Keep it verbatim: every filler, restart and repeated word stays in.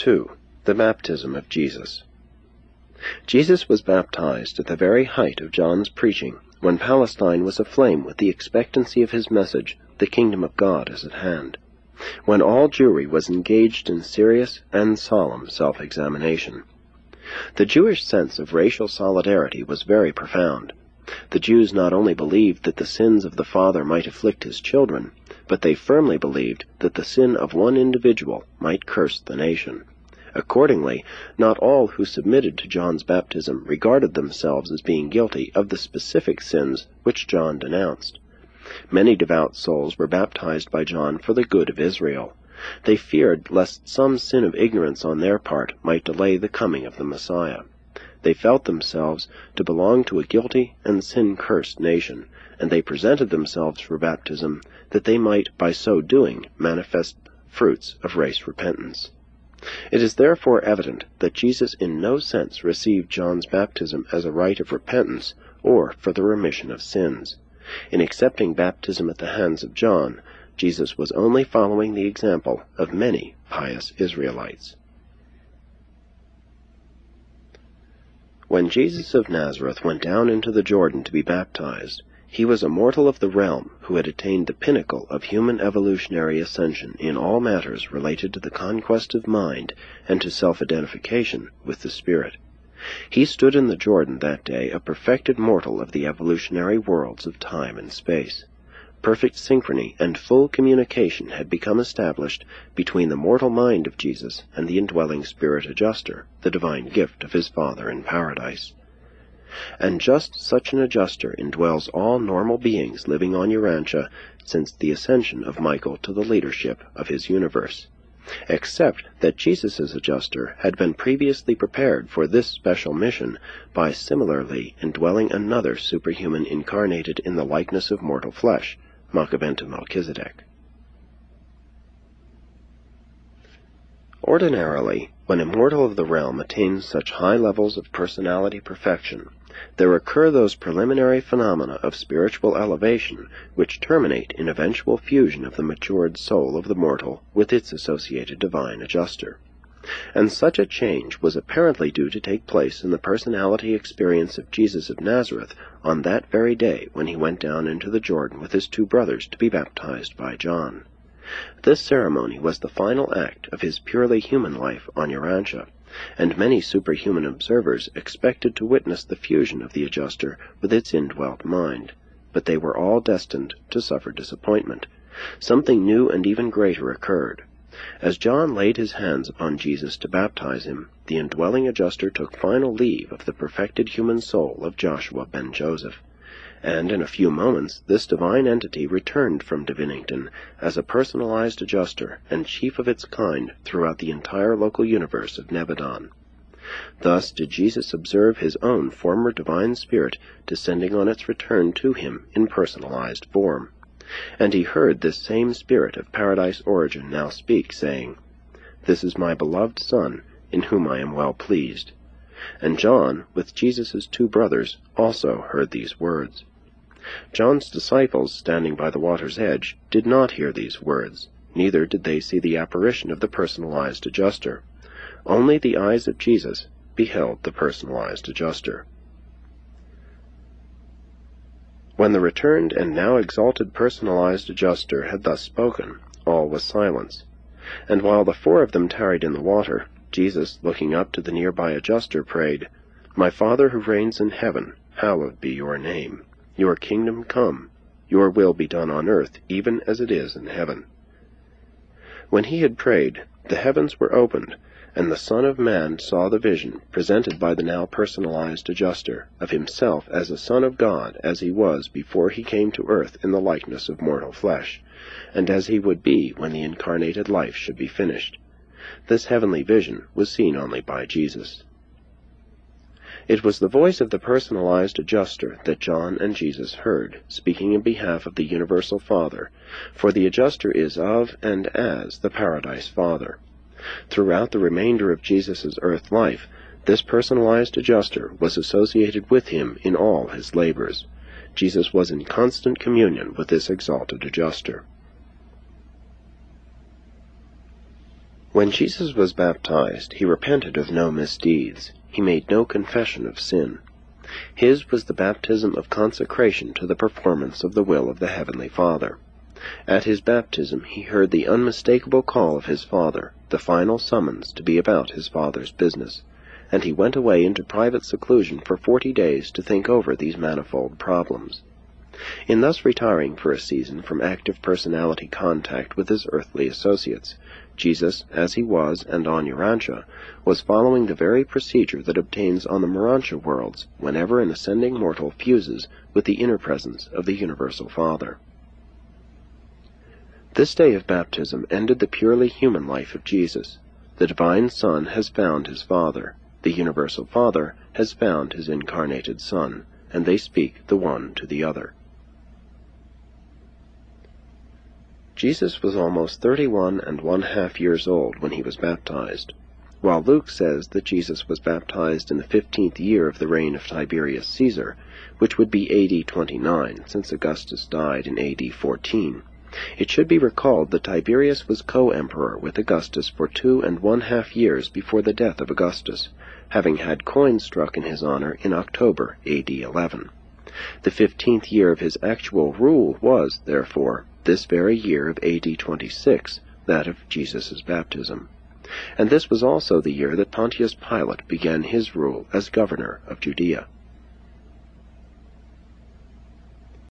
two. The Baptism of Jesus. Jesus was baptized at the very height of John's preaching, when Palestine was aflame with the expectancy of his message, the kingdom of God is at hand, when all Jewry was engaged in serious and solemn self-examination. The Jewish sense of racial solidarity was very profound. The Jews not only believed that the sins of the father might afflict his children, but they firmly believed that the sin of one individual might curse the nation. Accordingly, not all who submitted to John's baptism regarded themselves as being guilty of the specific sins which John denounced. Many devout souls were baptized by John for the good of Israel. They feared lest some sin of ignorance on their part might delay the coming of the Messiah. They felt themselves to belong to a guilty and sin-cursed nation, and they presented themselves for baptism that they might by so doing manifest fruits of race repentance. It is therefore evident that Jesus in no sense received John's baptism as a rite of repentance or for the remission of sins. In accepting baptism at the hands of John, Jesus was only following the example of many pious Israelites. When Jesus of Nazareth went down into the Jordan to be baptized, he was a mortal of the realm who had attained the pinnacle of human evolutionary ascension in all matters related to the conquest of mind and to self-identification with the spirit. He stood in the Jordan that day a perfected mortal of the evolutionary worlds of time and space. Perfect synchrony and full communication had become established between the mortal mind of Jesus and the indwelling spirit adjuster, the divine gift of his Father in paradise. And just such an adjuster indwells all normal beings living on Urantia since the ascension of Michael to the leadership of his universe, except that Jesus' adjuster had been previously prepared for this special mission by similarly indwelling another superhuman incarnated in the likeness of mortal flesh, Machaventa Melchizedek. Ordinarily, when a mortal of the realm attains such high levels of personality perfection, there occur those preliminary phenomena of spiritual elevation which terminate in eventual fusion of the matured soul of the mortal with its associated divine adjuster. And such a change was apparently due to take place in the personality experience of Jesus of Nazareth on that very day when he went down into the Jordan with his two brothers to be baptized by John. This ceremony was the final act of his purely human life on Urantia, and many superhuman observers expected to witness the fusion of the adjuster with its indwelt mind, but they were all destined to suffer disappointment. Something new and even greater occurred. As John laid his hands upon Jesus to baptize him, the indwelling adjuster took final leave of the perfected human soul of Joshua ben Joseph, and in a few moments this divine entity returned from Divinington as a personalized adjuster and chief of its kind throughout the entire local universe of Nebadon. Thus did Jesus observe his own former divine spirit descending on its return to him in personalized form. And he heard this same spirit of paradise origin now speak, saying, "This is my beloved Son, in whom I am well pleased." And John, with Jesus' two brothers, also heard these words. John's disciples, standing by the water's edge, did not hear these words, neither did they see the apparition of the personalized adjuster. Only the eyes of Jesus beheld the personalized adjuster. When the returned and now exalted personalized adjuster had thus spoken, all was silence. And while the four of them tarried in the water, Jesus, looking up to the nearby adjuster, prayed, "My Father who reigns in heaven, hallowed be your name. Your kingdom come. Your will be done on earth, even as it is in heaven." When he had prayed, the heavens were opened, and the Son of Man saw the vision presented by the now personalized adjuster of himself as a Son of God as he was before he came to earth in the likeness of mortal flesh, and as he would be when the incarnated life should be finished. This heavenly vision was seen only by Jesus. It was the voice of the personalized adjuster that John and Jesus heard, speaking in behalf of the universal Father, for the adjuster is of and as the Paradise Father. Throughout the remainder of Jesus' earth life, this personalized adjuster was associated with him in all his labors. Jesus was in constant communion with this exalted adjuster. When Jesus was baptized, he repented of no misdeeds. He made no confession of sin. His was the baptism of consecration to the performance of the will of the Heavenly Father. At his baptism he heard the unmistakable call of his Father, the final summons to be about his Father's business, and he went away into private seclusion for forty days to think over these manifold problems. In thus retiring for a season from active personality contact with his earthly associates, Jesus, as he was and on Urantia, was following the very procedure that obtains on the Morontia worlds whenever an ascending mortal fuses with the inner presence of the Universal Father. This day of baptism ended the purely human life of Jesus. The Divine Son has found his Father. The Universal Father has found his incarnated Son, and they speak the one to the other. Jesus was almost thirty-one and one-half years old when he was baptized. While Luke says that Jesus was baptized in the fifteenth year of the reign of Tiberius Caesar, which would be A D twenty-nine, since Augustus died in A D fourteen, it should be recalled that Tiberius was co-emperor with Augustus for two and one-half years before the death of Augustus, having had coins struck in his honor in October A D eleven. The fifteenth year of his actual rule was, therefore, this very year of A D twenty-six, that of Jesus' baptism. And this was also the year that Pontius Pilate began his rule as governor of Judea.